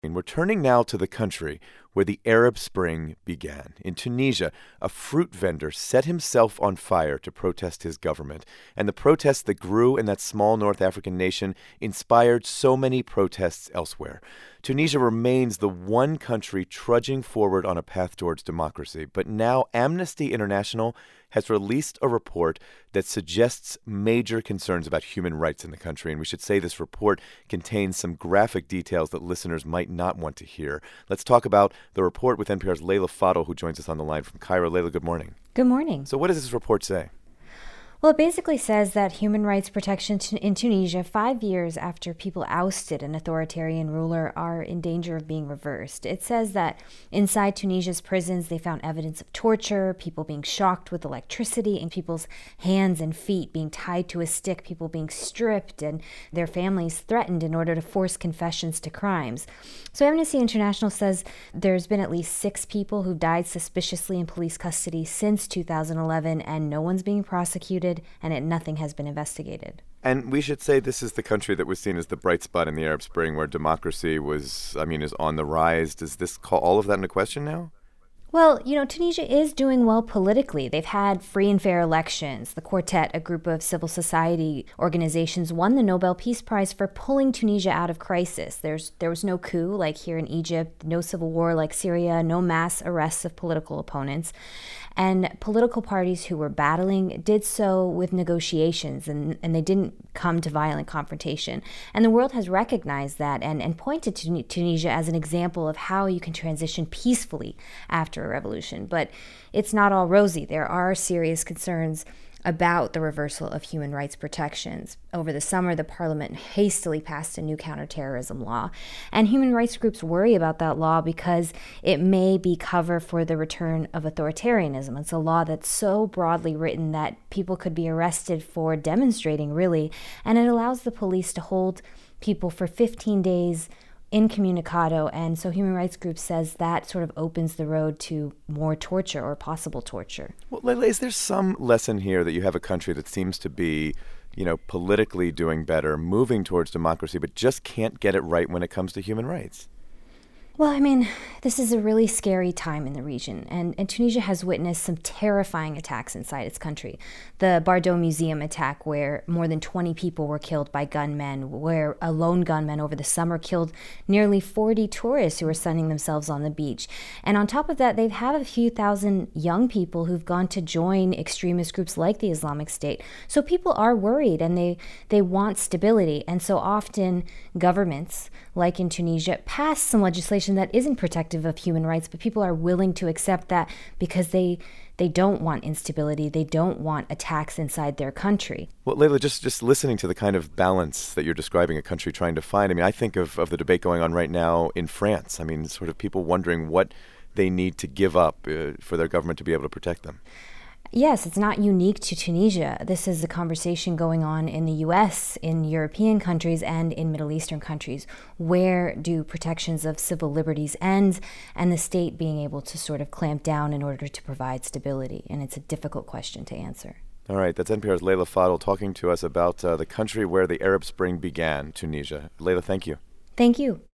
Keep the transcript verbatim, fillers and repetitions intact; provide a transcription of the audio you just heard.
And we're turning now to the country where the Arab Spring began. In Tunisia, a fruit vendor set himself on fire to protest his government. And the protests that grew in that small North African nation inspired so many protests elsewhere. Tunisia remains the one country trudging forward on a path towards democracy. But now Amnesty International has released a report that suggests major concerns about human rights in the country. And we should say this report contains some graphic details that listeners might not want to hear. Let's talk about the report with N P R's Leila Fadel, who joins us on the line from Cairo. Leila, good morning. Good morning. So what does this report say? Well, it basically says that human rights protection in Tunisia, five years after people ousted an authoritarian ruler, are in danger of being reversed. It says that inside Tunisia's prisons, they found evidence of torture, people being shocked with electricity, and people's hands and feet being tied to a stick, people being stripped, and their families threatened in order to force confessions to crimes. So Amnesty International says there's been at least six people who've died suspiciously in police custody since two thousand eleven, and no one's being prosecuted, and it, nothing has been investigated. And we should say this is the country that was seen as the bright spot in the Arab Spring, where democracy was, I mean, is on the rise. Does this call all of that into question now? Well, you know, Tunisia is doing well politically. They've had free and fair elections. The Quartet, a group of civil society organizations, won the Nobel Peace Prize for pulling Tunisia out of crisis. There's there was no coup like here in Egypt, no civil war like Syria, no mass arrests of political opponents. And political parties who were battling did so with negotiations, and, and they didn't come to violent confrontation. And the world has recognized that and, and pointed to Tunisia as an example of how you can transition peacefully after a revolution. But it's not all rosy. There are serious concerns about the reversal of human rights protections. Over the summer, the parliament hastily passed a new counterterrorism law. And human rights groups worry about that law because it may be cover for the return of authoritarianism. It's a law that's so broadly written that people could be arrested for demonstrating, really, and it allows the police to hold people for fifteen days incommunicado, and so human rights groups says that sort of opens the road to more torture or possible torture. Well, Leila, is there some lesson here that you have a country that seems to be, you know, politically doing better, moving towards democracy, but just can't get it right when it comes to human rights? Well, I mean, this is a really scary time in the region, and, and Tunisia has witnessed some terrifying attacks inside its country. The Bardo Museum attack, where more than twenty people were killed by gunmen, where a lone gunman over the summer killed nearly forty tourists who were sunning themselves on the beach. And on top of that, they've had a few thousand young people who've gone to join extremist groups like the Islamic State. So people are worried, and they, they want stability. And so often governments, like in Tunisia, pass some legislation that isn't protective of human rights, but people are willing to accept that because they they don't want instability, they don't want attacks inside their country. Well, Leila, just, just listening to the kind of balance that you're describing a country trying to find, I mean, I think of, of the debate going on right now in France. I mean, sort of people wondering what they need to give up uh, for their government to be able to protect them. Yes, it's not unique to Tunisia. This is a conversation going on in the U S, in European countries, and in Middle Eastern countries. Where do protections of civil liberties end, and the state being able to sort of clamp down in order to provide stability? And it's a difficult question to answer. All right, that's N P R's Leila Fadel talking to us about uh, the country where the Arab Spring began, Tunisia. Leila, thank you. Thank you.